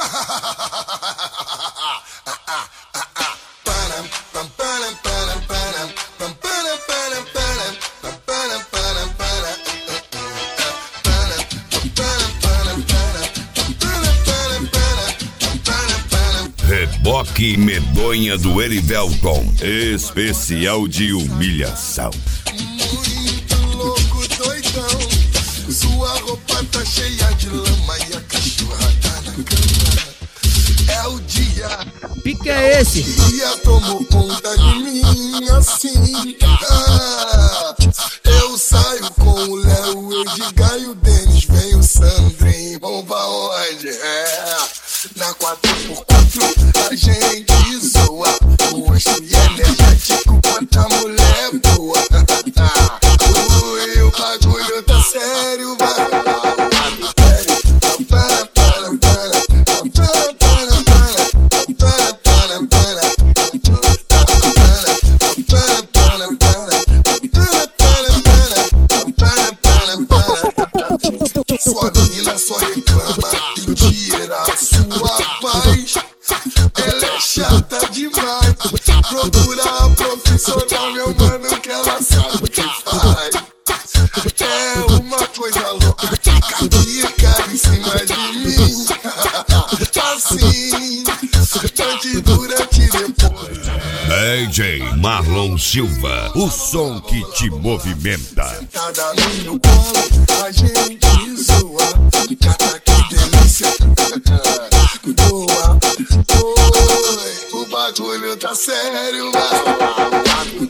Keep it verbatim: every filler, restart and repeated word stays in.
Reboque medonha do Erivelton, especial de humilhação. Muito louco, doidão. Sua roupa tá cheia de lama e a cachorra tá na cama. É o dia. Pique é esse? O dia tomou conta de mim assim. Ah, eu saio com o Léo, o Edgar e o Denis. Vem o Sandrinho, vamos pra onde? É, na quatro por quatro a gente zoa. O osso e energético quanta mulher boa. Ui, o bagulho tá sério, vai. Sua menina só reclama e tira a sua paz. Ela é chata demais. Procura a profissional, meu mano, que ela sabe o que faz. É uma coisa louca, fica em cima de mim. Assim, antes, durante e depois. D J Marlon Silva, o som que te movimenta. Sentada no meu colo, a gente zoa. Cata, que delícia. Boa, oi, o bagulho tá sério, mano.